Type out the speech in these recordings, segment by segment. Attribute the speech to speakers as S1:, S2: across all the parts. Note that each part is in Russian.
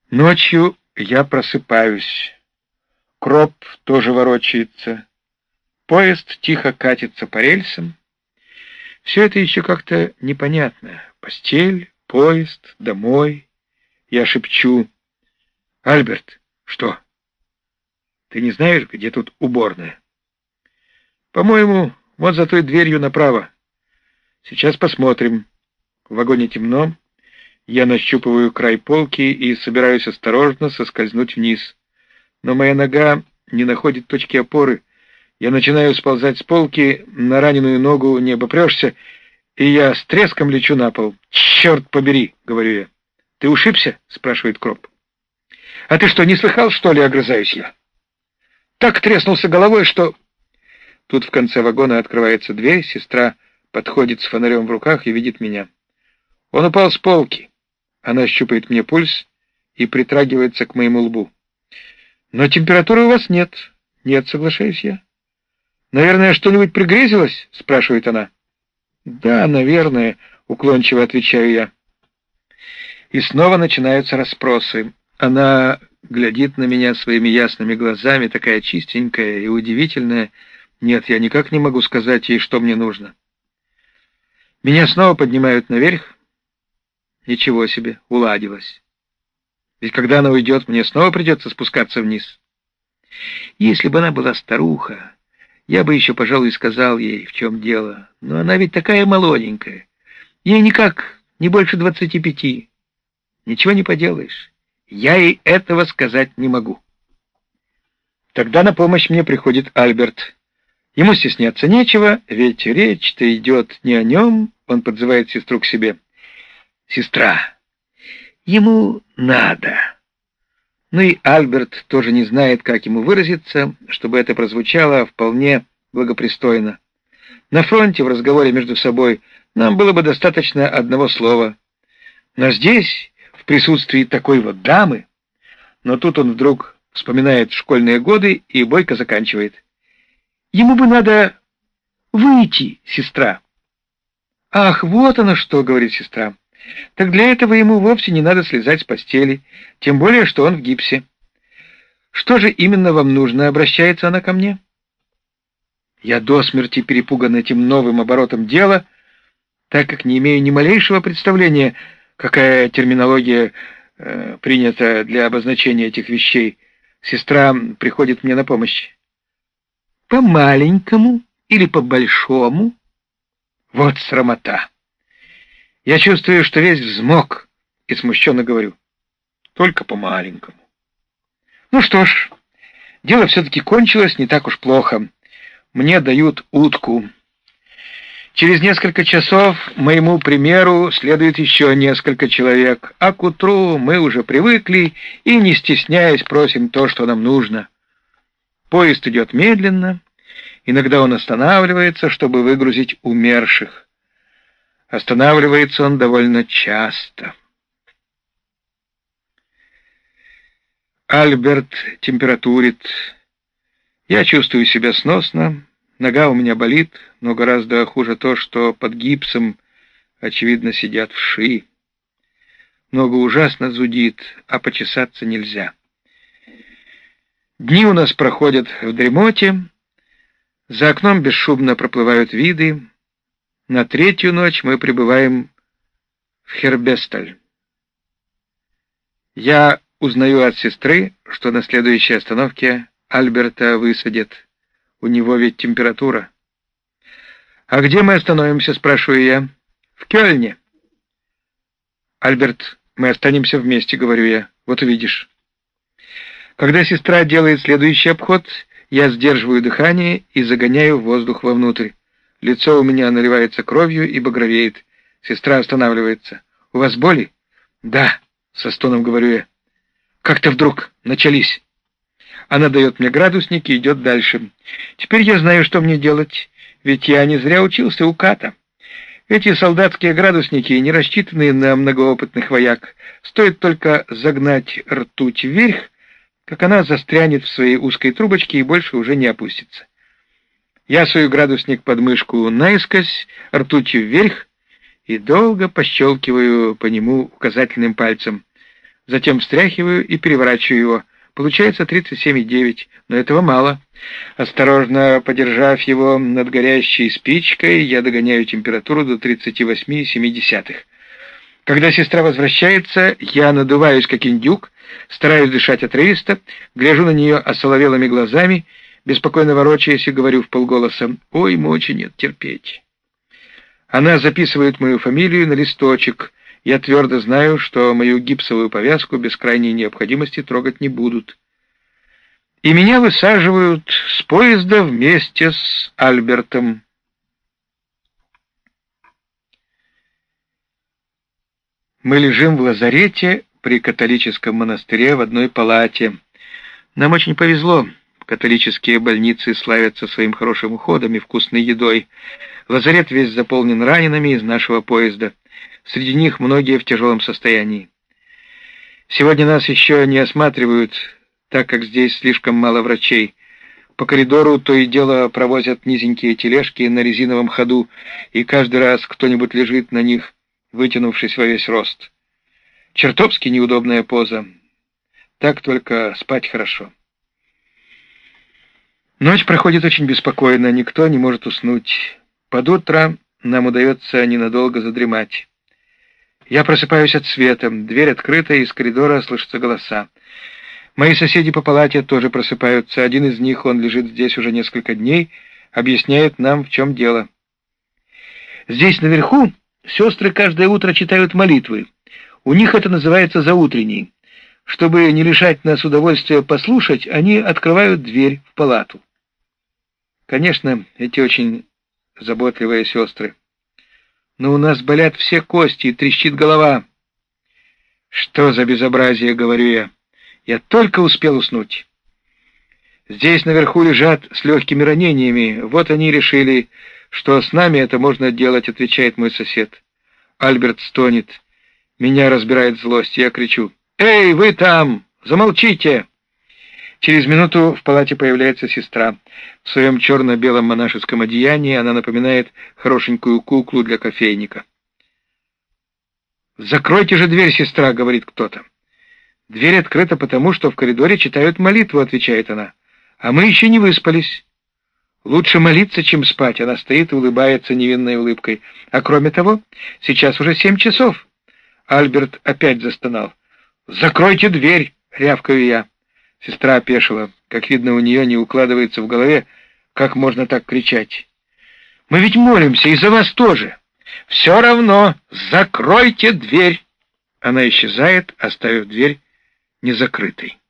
S1: Ночью я просыпаюсь. Кроп тоже ворочается. Поезд тихо катится по рельсам. Все это еще как-то непонятно. Постель, поезд, домой. Я шепчу: «Альберт, что? Ты не знаешь, где тут уборная?» «По-моему, вот за той дверью направо. Сейчас посмотрим». В вагоне темно. Я нащупываю край полки и собираюсь осторожно соскользнуть вниз. Но моя нога не находит точки опоры. Я начинаю сползать с полки, на раненую ногу не обопрешься, и я с треском лечу на пол. «Черт побери!» — говорю я. «Ты ушибся?» — спрашивает Кроп. «А ты что, не слыхал, что ли?» — огрызаюсь я. «Так треснулся головой, что...» Тут в конце вагона открывается дверь, сестра подходит с фонарем в руках и видит меня. «Он упал с полки». Она щупает мне пульс и притрагивается к моему лбу. «Но температуры у вас нет». «Нет», — соглашаюсь я. «Наверное, что-нибудь пригрезилось?» — спрашивает она. «Да, наверное», — уклончиво отвечаю я. И снова начинаются расспросы. Она глядит на меня своими ясными глазами, такая чистенькая и удивительная. Нет, я никак не могу сказать ей, что мне нужно. Меня снова поднимают наверх. Ничего себе, уладилось. Ведь когда она уйдет, мне снова придется спускаться вниз. Если бы она была старуха, я бы еще, пожалуй, сказал ей, в чем дело. Но она ведь такая молоденькая. Ей никак не больше 25. Ничего не поделаешь. Я ей этого сказать не могу. Тогда на помощь мне приходит Альберт. Ему стесняться нечего, ведь речь-то идет не о нем. Он подзывает сестру к себе. «Сестра, ему надо». Ну и Альберт тоже не знает, как ему выразиться, чтобы это прозвучало вполне благопристойно. На фронте в разговоре между собой нам было бы достаточно одного слова. Но здесь, в присутствии такой вот дамы... Но тут он вдруг вспоминает школьные годы и бойко заканчивает. «Ему бы надо выйти, сестра». «Ах, вот оно что», — говорит сестра. «Так для этого ему вовсе не надо слезать с постели, тем более, что он в гипсе». «Что же именно вам нужно?» — обращается она ко мне. Я до смерти перепуган этим новым оборотом дела, так как не имею ни малейшего представления, какая терминология принята для обозначения этих вещей. Сестра приходит мне на помощь. «По-маленькому или по-большому?» Вот срамота. Я чувствую, что весь взмок, и смущенно говорю: «Только по-маленькому». Ну что ж, дело все-таки кончилось не так уж плохо. Мне дают утку. Через несколько часов моему примеру следует еще несколько человек, а к утру мы уже привыкли и, не стесняясь, просим то, что нам нужно. Поезд идет медленно, иногда он останавливается, чтобы выгрузить умерших. Останавливается он довольно часто. Альберт температурит. Я чувствую себя сносно. Нога у меня болит, но гораздо хуже то, что под гипсом, очевидно, сидят вши. Нога ужасно зудит, а почесаться нельзя. Дни у нас проходят в дремоте. За окном бесшумно проплывают виды. На третью ночь мы прибываем в Хербесталь. Я узнаю от сестры, что на следующей остановке Альберта высадят. У него ведь температура. «А где мы остановимся?» — спрашиваю я. «В Кёльне». «Альберт, мы останемся вместе», — говорю я. «Вот увидишь». Когда сестра делает следующий обход, я сдерживаю дыхание и загоняю воздух вовнутрь. Лицо у меня наливается кровью и багровеет. Сестра останавливается. «У вас боли?» «Да», — со стоном говорю я. «Как-то вдруг начались». Она дает мне градусник и идет дальше. Теперь я знаю, что мне делать, ведь я не зря учился у Ката. Эти солдатские градусники не рассчитаны на многоопытных вояк. Стоит только загнать ртуть вверх, как она застрянет в своей узкой трубочке и больше уже не опустится. Я сую градусник под мышку наискось, ртутью вверх, и долго пощелкиваю по нему указательным пальцем. Затем встряхиваю и переворачиваю его. Получается 37,9, но этого мало. Осторожно подержав его над горящей спичкой, я догоняю температуру до 38,7. Когда сестра возвращается, я надуваюсь как индюк, стараюсь дышать отрывисто, гляжу на нее осоловелыми глазами, беспокойно ворочаясь и говорю вполголоса: «Ой, мочи нет терпеть». Она записывает мою фамилию на листочек. Я твердо знаю, что мою гипсовую повязку без крайней необходимости трогать не будут. И меня высаживают с поезда вместе с Альбертом. Мы лежим в лазарете при католическом монастыре в одной палате. Нам очень повезло. Католические больницы славятся своим хорошим уходом и вкусной едой. Лазарет весь заполнен ранеными из нашего поезда. Среди них многие в тяжелом состоянии. Сегодня нас еще не осматривают, так как здесь слишком мало врачей. По коридору то и дело провозят низенькие тележки на резиновом ходу, и каждый раз кто-нибудь лежит на них, вытянувшись во весь рост. Чертовски неудобная поза. Так только спать хорошо. Ночь проходит очень беспокойно, никто не может уснуть. Под утро нам удается ненадолго задремать. Я просыпаюсь от света, дверь открыта, и из коридора слышатся голоса. Мои соседи по палате тоже просыпаются. Один из них, он лежит здесь уже несколько дней, объясняет нам, в чем дело. Здесь наверху сестры каждое утро читают молитвы. У них это называется заутренний. Чтобы не лишать нас удовольствия послушать, они открывают дверь в палату. Конечно, эти очень заботливые сестры. Но у нас болят все кости и трещит голова. Что за безобразие, говорю я. Я только успел уснуть. Здесь наверху лежат с легкими ранениями. Вот они решили, что с нами это можно делать, отвечает мой сосед. Альберт стонет. Меня разбирает злость. Я кричу: «Эй, вы там! Замолчите!» Через минуту в палате появляется сестра. В своем черно-белом монашеском одеянии она напоминает хорошенькую куклу для кофейника. «Закройте же дверь, сестра», — говорит кто-то. «Дверь открыта потому, что в коридоре читают молитву», — отвечает она. «А мы еще не выспались». «Лучше молиться, чем спать», — она стоит и улыбается невинной улыбкой. «А кроме того, сейчас уже 7 часов». Альберт опять застонал. «Закройте дверь!» — рявкаю я. Сестра опешила. Как видно, у нее не укладывается в голове, как можно так кричать. «Мы ведь молимся, и за вас тоже!» «Все равно! Закройте дверь!» Она исчезает, оставив дверь незакрытой.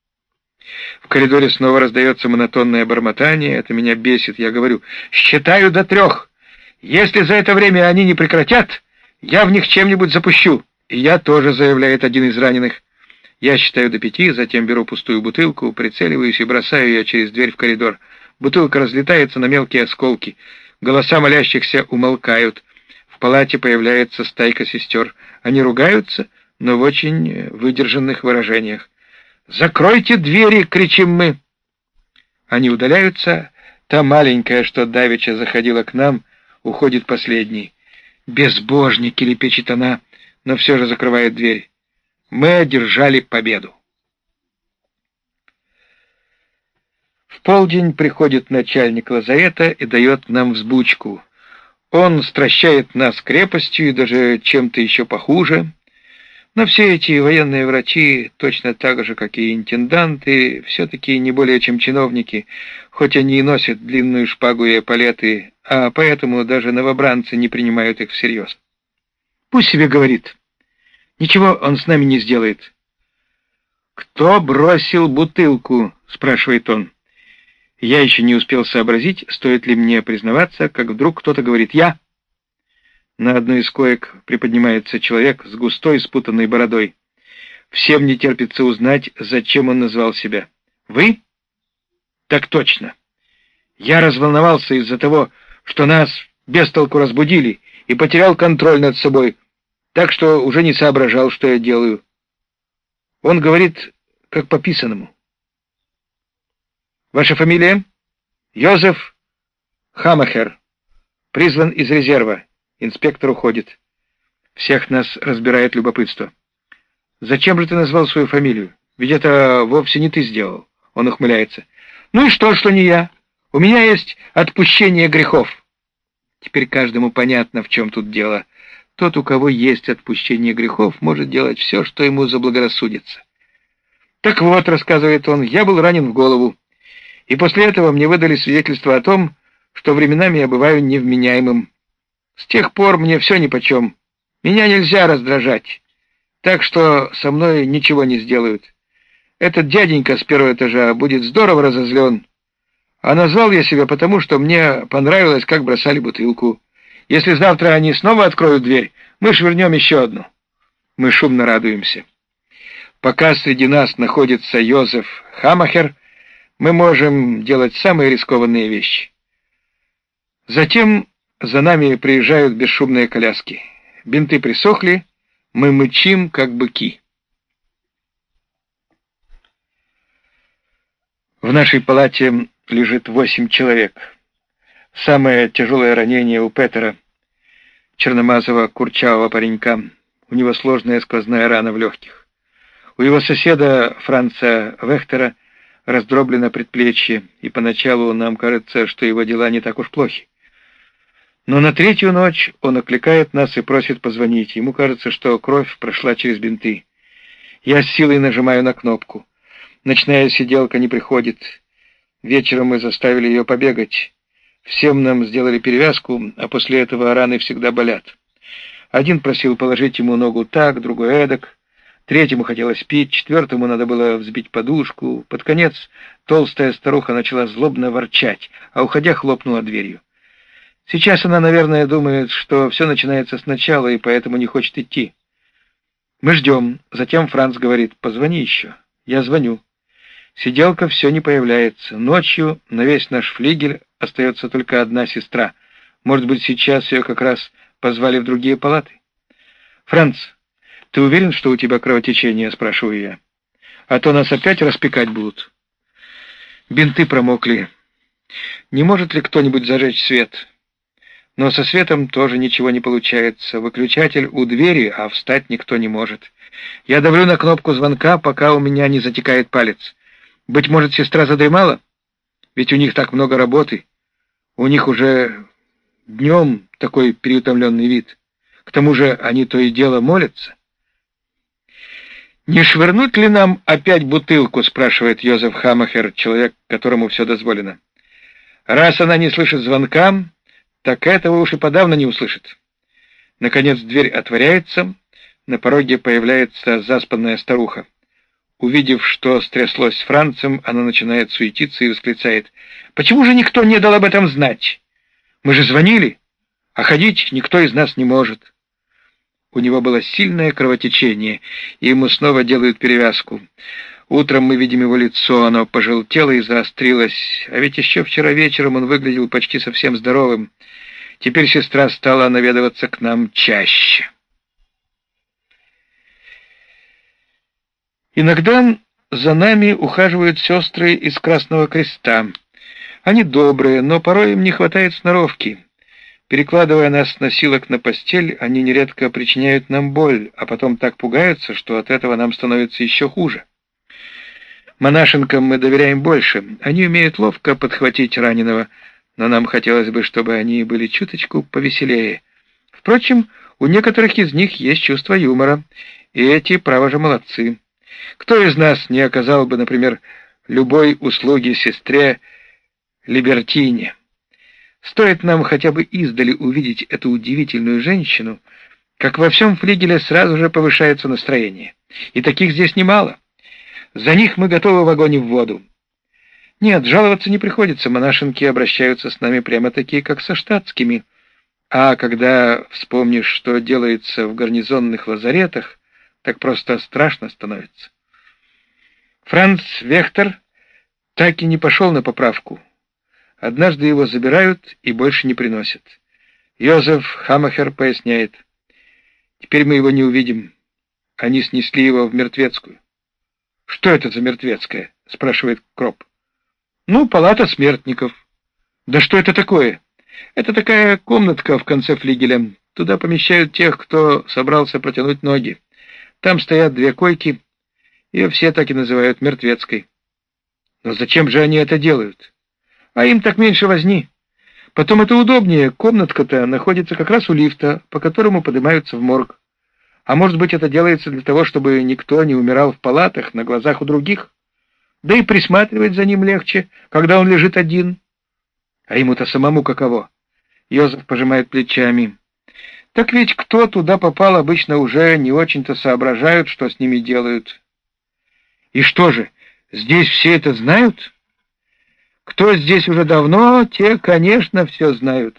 S1: В коридоре снова раздается монотонное бормотание. Это меня бесит. Я говорю: «Считаю до 3. Если за это время они не прекратят, я в них чем-нибудь запущу». «И я тоже», — заявляет один из раненых. Я считаю до 5, затем беру пустую бутылку, прицеливаюсь и бросаю ее через дверь в коридор. Бутылка разлетается на мелкие осколки. Голоса молящихся умолкают. В палате появляется стайка сестер. Они ругаются, но в очень выдержанных выражениях. «Закройте двери!» — кричим мы. Они удаляются. Та маленькая, что давеча заходила к нам, уходит последней. «Безбожники!» — лепечет она, но все же закрывает дверь. Мы одержали победу. В полдень приходит начальник лазарета и дает нам взбучку. Он стращает нас крепостью и даже чем-то еще похуже. Но все эти военные врачи, точно так же, как и интенданты, все-таки не более чем чиновники, хоть они и носят длинную шпагу и эполеты, а поэтому даже новобранцы не принимают их всерьез. Пусть себе говорит. Ничего он с нами не сделает. «Кто бросил бутылку?» — спрашивает он. Я еще не успел сообразить, стоит ли мне признаваться, как вдруг кто-то говорит: «Я». На одной из коек приподнимается человек с густой спутанной бородой. Всем не терпится узнать, зачем он назвал себя. «Вы?» «Так точно. Я разволновался из-за того, что нас без толку разбудили, и потерял контроль над собой, так что уже не соображал, что я делаю». Он говорит, как по писанному. «Ваша фамилия?» «Йозеф Хамахер. Призван из резерва». Инспектор уходит. Всех нас разбирает любопытство. Зачем же ты назвал свою фамилию? Ведь это вовсе не ты сделал. Он ухмыляется. Ну и что не я? У меня есть отпущение грехов. Теперь каждому понятно, в чем тут дело. Тот, у кого есть отпущение грехов, может делать все, что ему заблагорассудится. Так вот, рассказывает он, я был ранен в голову, и после этого мне выдали свидетельство о том, что временами я бываю невменяемым. С тех пор мне все нипочем. Меня нельзя раздражать, так что со мной ничего не сделают. Этот дяденька с первого этажа будет здорово разозлен. А назвал я себя потому, что мне понравилось, как бросали бутылку. Если завтра они снова откроют дверь, мы швырнем еще одну. Мы шумно радуемся. Пока среди нас находится Йозеф Хамахер, мы можем делать самые рискованные вещи. Затем за нами приезжают бесшумные коляски. Бинты присохли, мы мычим, как быки. В нашей палате лежит 8 человек. Самое тяжелое ранение у Петера, черномазого курчавого паренька. У него сложная сквозная рана в легких. У его соседа Франца Вехтера раздроблено предплечье, и поначалу нам кажется, что его дела не так уж плохи. Но на третью ночь он окликает нас и просит позвонить. Ему кажется, что кровь прошла через бинты. Я с силой нажимаю на кнопку. Ночная сиделка не приходит. Вечером мы заставили ее побегать. Всем нам сделали перевязку, а после этого раны всегда болят. Один просил положить ему ногу так, другой эдак. Третьему хотелось пить, четвертому надо было взбить подушку. Под конец толстая старуха начала злобно ворчать, а уходя хлопнула дверью. Сейчас она, наверное, думает, что все начинается сначала, и поэтому не хочет идти. Мы ждем. Затем Франц говорит: «Позвони еще». Я звоню. Сиделка все не появляется. Ночью на весь наш флигель остается только одна сестра. Может быть, сейчас ее как раз позвали в другие палаты? «Франц, ты уверен, что у тебя кровотечение?» — спрашиваю я. «А то нас опять распекать будут». Бинты промокли. Не может ли кто-нибудь зажечь свет? Но со светом тоже ничего не получается. Выключатель у двери, а встать никто не может. Я давлю на кнопку звонка, пока у меня не затекает палец. Быть может, сестра задремала? Ведь у них так много работы. У них уже днем такой переутомленный вид. К тому же они то и дело молятся. «Не швырнуть ли нам опять бутылку?» — спрашивает Йозеф Хамахер, человек, которому все дозволено. «Раз она не слышит звонка, так этого уж и подавно не услышит». Наконец дверь отворяется, на пороге появляется заспанная старуха. Увидев, что стряслось с Францем, она начинает суетиться и восклицает: «Почему же никто не дал об этом знать? Мы же звонили, а ходить никто из нас не может». У него было сильное кровотечение, и ему снова делают перевязку. Утром мы видим его лицо, оно пожелтело и заострилось, а ведь еще вчера вечером он выглядел почти совсем здоровым. Теперь сестра стала наведываться к нам чаще. Иногда за нами ухаживают сестры из Красного Креста. Они добрые, но порой им не хватает сноровки. Перекладывая нас с носилок на постель, они нередко причиняют нам боль, а потом так пугаются, что от этого нам становится еще хуже. Монашенкам мы доверяем больше. Они умеют ловко подхватить раненого, но нам хотелось бы, чтобы они были чуточку повеселее. Впрочем, у некоторых из них есть чувство юмора, и эти, право же, молодцы. Кто из нас не оказал бы, например, любой услуги сестре Либертине? Стоит нам хотя бы издали увидеть эту удивительную женщину, как во всем флигеле сразу же повышается настроение. И таких здесь немало. За них мы готовы в огонь и в воду. Нет, жаловаться не приходится, монашенки обращаются с нами прямо-таки, как со штатскими. А когда вспомнишь, что делается в гарнизонных лазаретах, так просто страшно становится. Франц Вехтер так и не пошел на поправку. Однажды его забирают и больше не приносят. Йозеф Хамахер поясняет: «Теперь мы его не увидим. Они снесли его в мертвецкую». «Что это за мертвецкая?» — спрашивает Кроп. «Ну, палата смертников». «Да что это такое?» «Это такая комнатка в конце флигеля. Туда помещают тех, кто собрался протянуть ноги. Там стоят 2 койки, ее все так и называют мертвецкой. Но зачем же они это делают? А им так меньше возни. Потом это удобнее, комнатка-то находится как раз у лифта, по которому поднимаются в морг. А может быть, это делается для того, чтобы никто не умирал в палатах на глазах у других? Да и присматривать за ним легче, когда он лежит один. А ему-то самому каково? Йозеф пожимает плечами. Так ведь кто туда попал, обычно уже не очень-то соображают, что с ними делают. И что же, здесь все это знают? Кто здесь уже давно, те, конечно, все знают.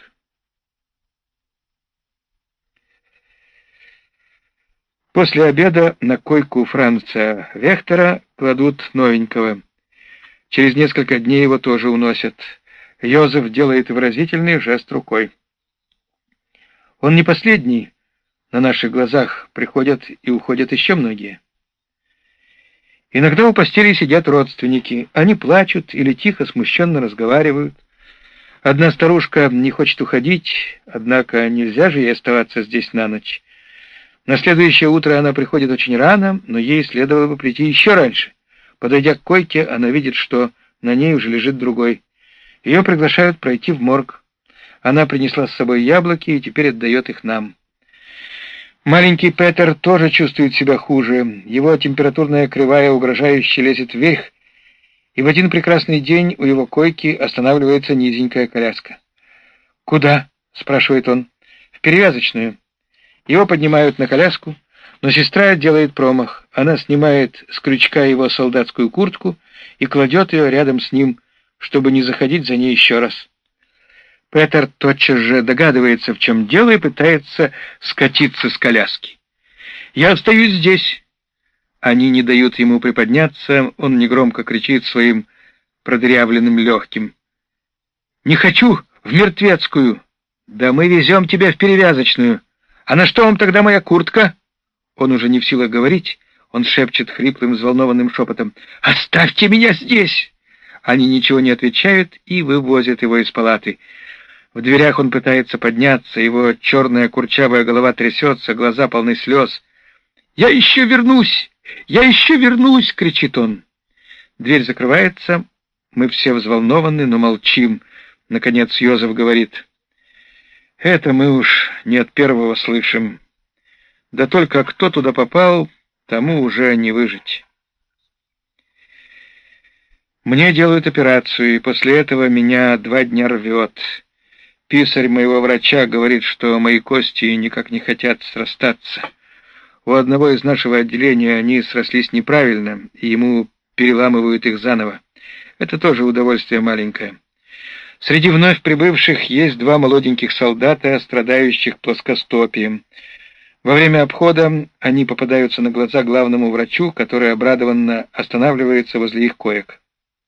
S1: После обеда на койку Франца Вехтера кладут новенького. Через несколько дней его тоже уносят. Йозеф делает выразительный жест рукой. Он не последний. На наших глазах приходят и уходят еще многие. Иногда у постели сидят родственники. Они плачут или тихо, смущенно разговаривают. Одна старушка не хочет уходить, однако нельзя же ей оставаться здесь на ночь. На следующее утро она приходит очень рано, но ей следовало бы прийти еще раньше. Подойдя к койке, она видит, что на ней уже лежит другой. Ее приглашают пройти в морг. Она принесла с собой яблоки и теперь отдает их нам. Маленький Петер тоже чувствует себя хуже. Его температурная кривая угрожающе лезет вверх, и в один прекрасный день у его койки останавливается низенькая коляска. «Куда?» — спрашивает он. «В перевязочную». Его поднимают на коляску, но сестра делает промах. Она снимает с крючка его солдатскую куртку и кладет ее рядом с ним, чтобы не заходить за ней еще раз. Петер тотчас же догадывается, в чем дело, и пытается скатиться с коляски. «Я остаюсь здесь». Они не дают ему приподняться, он негромко кричит своим продырявленным легким. «Не хочу в мертвецкую!» «Да мы везем тебя в перевязочную!» «А на что вам тогда моя куртка?» Он уже не в силах говорить, он шепчет хриплым, взволнованным шепотом. «Оставьте меня здесь!» Они ничего не отвечают и вывозят его из палаты. В дверях он пытается подняться, его черная курчавая голова трясется, глаза полны слез. «Я еще вернусь! Я еще вернусь!» — кричит он. Дверь закрывается, мы все взволнованы, но молчим. Наконец Йозеф говорит: «Это мы уж не от первого слышим. Да только кто туда попал, тому уже не выжить». Мне делают операцию, и после этого меня 2 дня рвет. Писарь моего врача говорит, что мои кости никак не хотят срастаться. У одного из нашего отделения они срослись неправильно, и ему переламывают их заново. Это тоже удовольствие маленькое. Среди вновь прибывших есть 2 молоденьких солдата, страдающих плоскостопием. Во время обхода они попадаются на глаза главному врачу, который обрадованно останавливается возле их коек.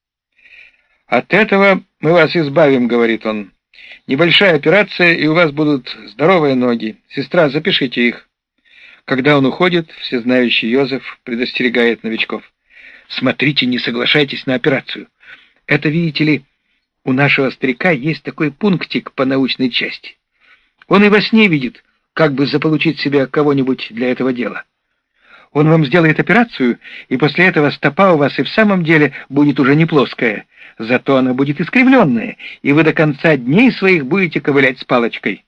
S1: «От этого мы вас избавим», — говорит он. «Небольшая операция, и у вас будут здоровые ноги. Сестра, запишите их». Когда он уходит, всезнающий Йозеф предостерегает новичков: «Смотрите, не соглашайтесь на операцию. Это, видите ли, у нашего старика есть такой пунктик по научной части. Он и во сне видит, как бы заполучить себе кого-нибудь для этого дела. Он вам сделает операцию, и после этого стопа у вас и в самом деле будет уже не плоская, зато она будет искривленная, и вы до конца дней своих будете ковылять с палочкой».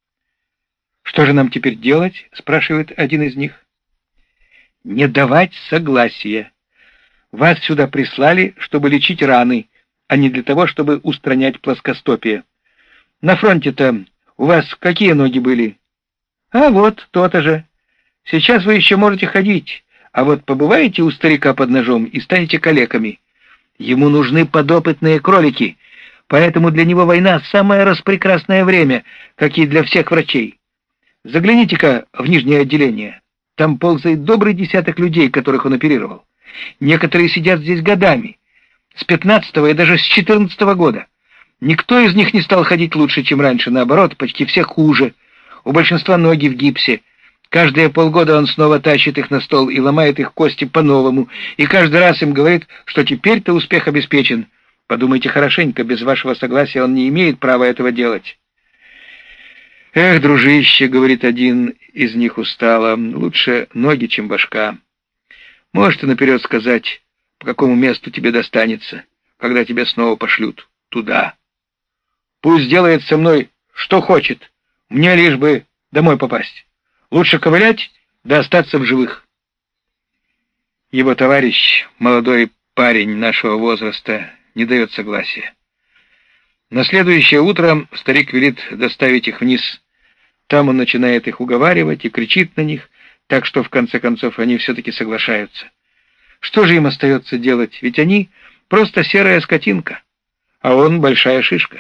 S1: «Что же нам теперь делать?» — спрашивает один из них. «Не давать согласия. Вас сюда прислали, чтобы лечить раны, а не для того, чтобы устранять плоскостопие. На фронте-то у вас какие ноги были?» «А вот, то-то же. Сейчас вы еще можете ходить, а вот побываете у старика под ножом и станете калеками. Ему нужны подопытные кролики, поэтому для него война — самое распрекрасное время, как и для всех врачей. Загляните-ка в нижнее отделение. Там ползает добрый десяток людей, которых он оперировал. Некоторые сидят здесь годами, с 15-го и даже с 14-го года. Никто из них не стал ходить лучше, чем раньше, наоборот, почти все хуже. У большинства ноги в гипсе. Каждые полгода он снова тащит их на стол и ломает их кости по-новому, и каждый раз им говорит, что теперь-то успех обеспечен. Подумайте хорошенько, без вашего согласия он не имеет права этого делать». «Эх, дружище, — говорит один из них устало, — лучше ноги, чем башка. Можешь ты наперед сказать, по какому месту тебе достанется, когда тебя снова пошлют туда? Пусть делает со мной что хочет, мне лишь бы домой попасть. Лучше ковылять, да остаться в живых». Его товарищ, молодой парень нашего возраста, не дает согласия. На следующее утро старик велит доставить их вниз. Там он начинает их уговаривать и кричит на них, так что в конце концов они все-таки соглашаются. Что же им остается делать? Ведь они просто серая скотинка, а он большая шишка.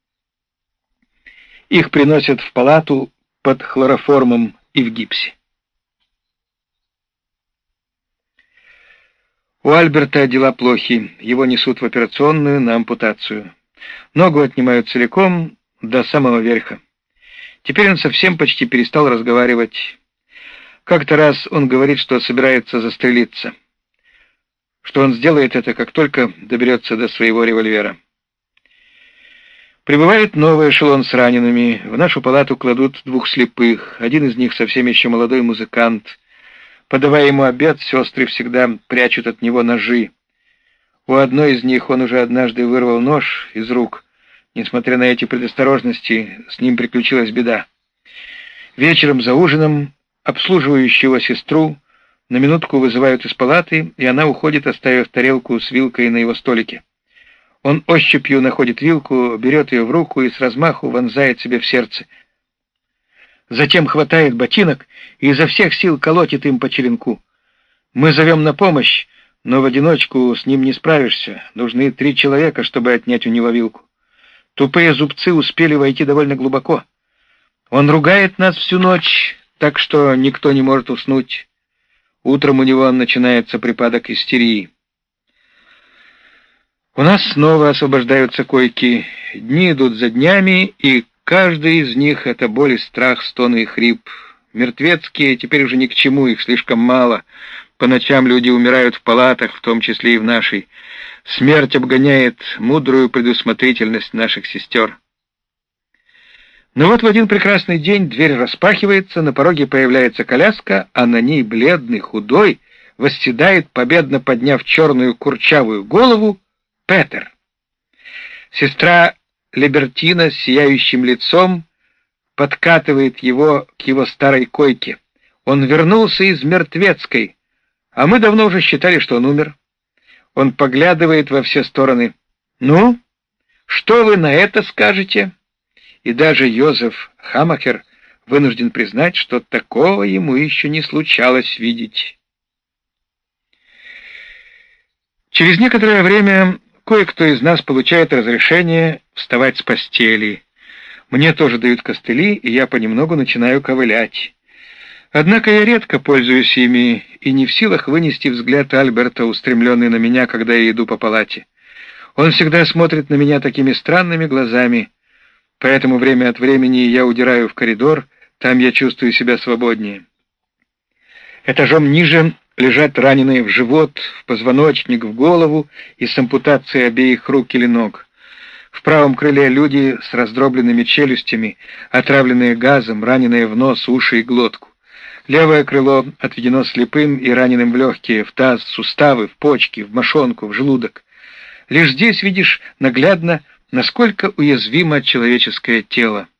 S1: Их приносят в палату под хлороформом и в гипсе. У Альберта дела плохи, его несут в операционную на ампутацию. Ногу отнимают целиком до самого верха. Теперь он совсем почти перестал разговаривать. Как-то раз он говорит, что собирается застрелиться, что он сделает это, как только доберется до своего револьвера. Прибывает новый эшелон с ранеными. В нашу палату кладут 2 слепых. Один из них совсем еще молодой музыкант. Подавая ему обед, сестры всегда прячут от него ножи. У одной из них он уже однажды вырвал нож из рук. Несмотря на эти предосторожности, с ним приключилась беда. Вечером за ужином обслуживающего сестру на минутку вызывают из палаты, и она уходит, оставив тарелку с вилкой на его столике. Он ощупью находит вилку, берет ее в руку и с размаху вонзает себе в сердце. Затем хватает ботинок и изо всех сил колотит им по черенку. Мы зовем на помощь, но в одиночку с ним не справишься. Нужны 3 человека, чтобы отнять у него вилку. Тупые зубцы успели войти довольно глубоко. Он ругает нас всю ночь, так что никто не может уснуть. Утром у него начинается припадок истерии. У нас снова освобождаются койки. Дни идут за днями, и каждый из них — это боль и страх, стоны и хрип. Мертвецкие теперь уже ни к чему, их слишком мало. По ночам люди умирают в палатах, в том числе и в нашей. Смерть обгоняет мудрую предусмотрительность наших сестер. Но вот в один прекрасный день дверь распахивается, на пороге появляется коляска, а на ней бледный, худой, восседает, победно подняв черную курчавую голову, Петер. Сестра Либертина с сияющим лицом подкатывает его к его старой койке. Он вернулся из Мертвецкой, а мы давно уже считали, что он умер. Он поглядывает во все стороны. «Ну, что вы на это скажете?» И даже Йозеф Хамахер вынужден признать, что такого ему еще не случалось видеть. Через некоторое время кое-кто из нас получает разрешение вставать с постели. Мне тоже дают костыли, и я понемногу начинаю ковылять. Однако я редко пользуюсь ими и не в силах вынести взгляд Альберта, устремленный на меня, когда я иду по палате. Он всегда смотрит на меня такими странными глазами, поэтому время от времени я удираю в коридор, там я чувствую себя свободнее. Этажом ниже лежат раненые в живот, в позвоночник, в голову и с ампутацией обеих рук или ног. В правом крыле люди с раздробленными челюстями, отравленные газом, раненые в нос, уши и глотку. Левое крыло отведено слепым и раненым в легкие, в таз, в суставы, в почки, в мошонку, в желудок. Лишь здесь видишь наглядно, насколько уязвимо человеческое тело.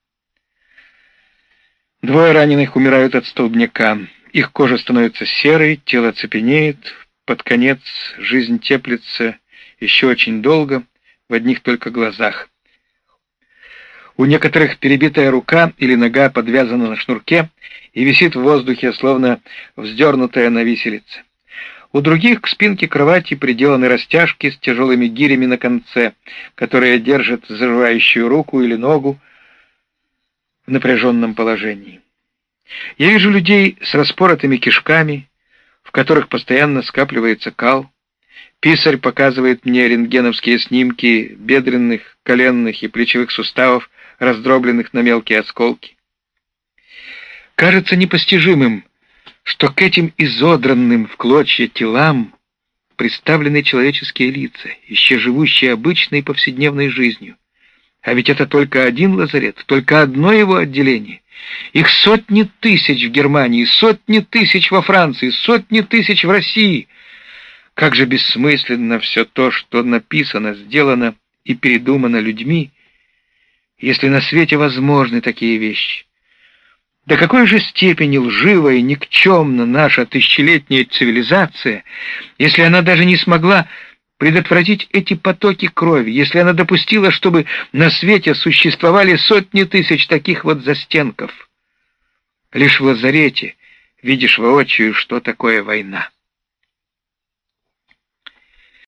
S1: 2 раненых умирают от столбняка. Их кожа становится серой, тело цепенеет, под конец жизнь теплится еще очень долго, в одних только глазах. У некоторых перебитая рука или нога подвязана на шнурке и висит в воздухе, словно вздернутая на виселице. У других к спинке кровати приделаны растяжки с тяжелыми гирями на конце, которые держат заживающую руку или ногу в напряженном положении. Я вижу людей с распоротыми кишками, в которых постоянно скапливается кал. Писарь показывает мне рентгеновские снимки бедренных, коленных и плечевых суставов, раздробленных на мелкие осколки. Кажется непостижимым, что к этим изодранным в клочья телам приставлены человеческие лица, еще живущие обычной повседневной жизнью. А ведь это только один лазарет, только одно его отделение. Их сотни тысяч в Германии, сотни тысяч во Франции, сотни тысяч в России. Как же бессмысленно все то, что написано, сделано и передумано людьми, если на свете возможны такие вещи. До какой же степени лжива и никчемна наша тысячелетняя цивилизация, если она даже не смогла предотвратить эти потоки крови, если она допустила, чтобы на свете существовали сотни тысяч таких вот застенков. Лишь в лазарете видишь воочию, что такое война.